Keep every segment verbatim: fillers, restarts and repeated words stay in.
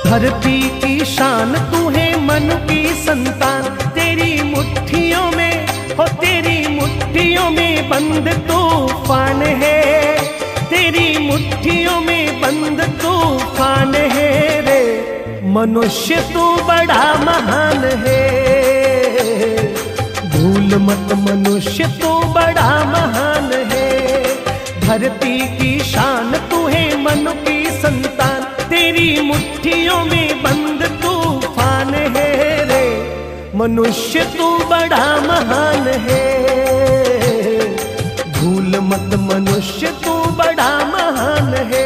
धरती की शान तू है मन की संतान, तेरी मुट्ठियों में हो तेरी मुट्ठियों में बंद तूफान है, तेरी मुट्ठियों में बंद तूफान है रे। मनुष्य तू बड़ा महान है, भूल मत मनुष्य तू बड़ा महान है। धरती की शान तू है मन की संतान, तेरी मुट्ठियों में बंद तूफान है रे। मनुष्य तू बड़ा महान है, भूल मत मनुष्य तू बड़ा महान है।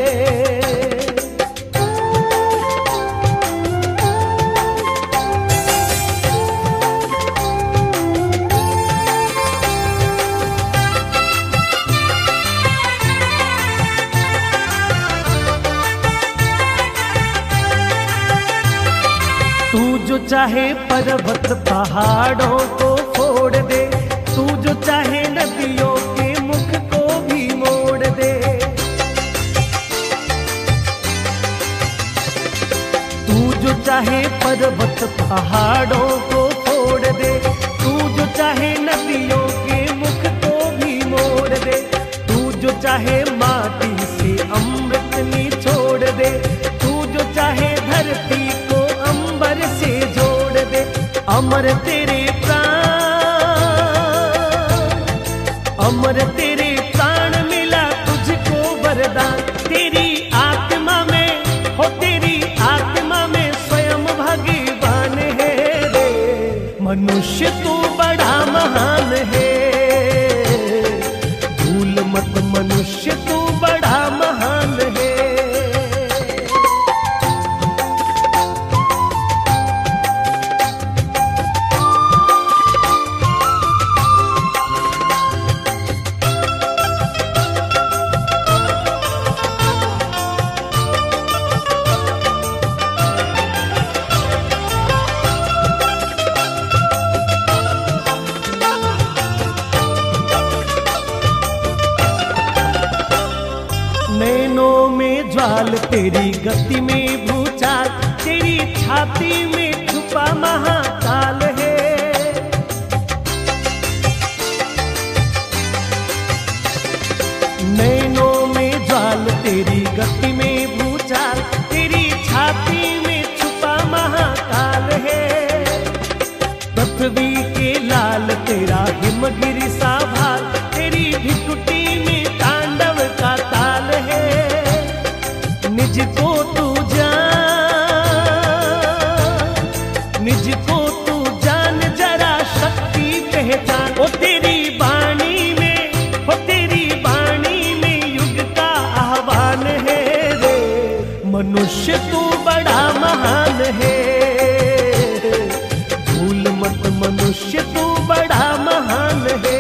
तू जो चाहे पर्वत पहाड़ों को फोड़ दे, तू जो चाहे नदियों के मुख को भी मोड़ दे। तू जो चाहे पर्वत पहाड़ों को फोड़ दे, तू जो चाहे नदियों के मुख को भी मोड़ दे। तू जो चाहे माटी से अमृत निचोड़ दे, तू जो चाहे धरती को अंबर से जोड़ दे। अमर तेरे प्राण, अमर तेरे प्राण मिला तुझको वरदान। तेरी आत्मा में हो तेरी आत्मा में स्वयं भगवान है रे। मनुष्य तू बड़ा महान है, भूल मत मनुष्य तू बड़ा महान है। नैनों में ज्वाल तेरी गति में भूचाल, तेरी छाती में छुपा महाकाल है। नैनों में ज्वाल तेरी गति में भूचाल, तेरी छाती में छुपा महाकाल है। पृथ्वी के लाल तेरा हिमगिरि सा भाल, तेरी भिकुटी में तांडव का ताल है। निज को तू जान, निज को तू जान जरा शक्ति पहचान। ओ तेरी वाणी में हो तेरी वाणी में युग का आह्वान है रे। मनुष्य तू बड़ा महान है, भूल मत मनुष्य तू बड़ा महान है।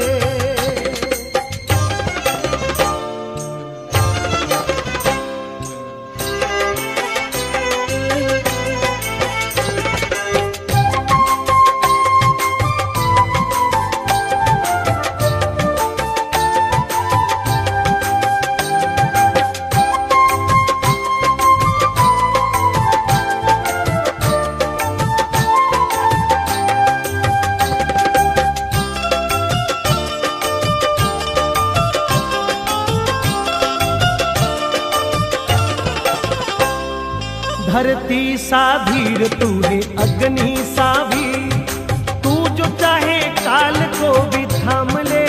धरती सा धीर तू है अग्नि सा भी, तू जो चाहे काल को भी थाम ले।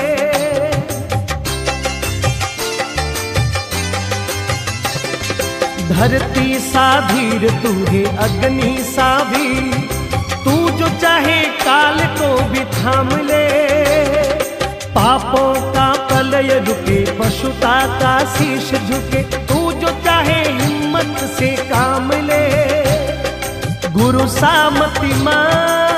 धरती सा धीर तू है अग्नि सा भी, तू जो चाहे काल को भी थाम ले। पापों का प्रलय रुके पशुता का शीश झुके, तू जो चाहे हिम्मत से काम ले। गुरु सामतिमान,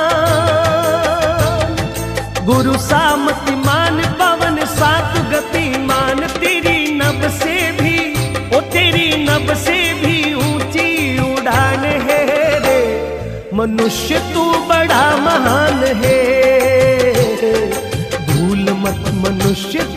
गुरु सामतिमान पवन सात गतिमान। तेरी नभ से भी ओ तेरी नभ से भी ऊंची उड़ान है रे। मनुष्य तू बड़ा महान है, भूल मत मनुष्य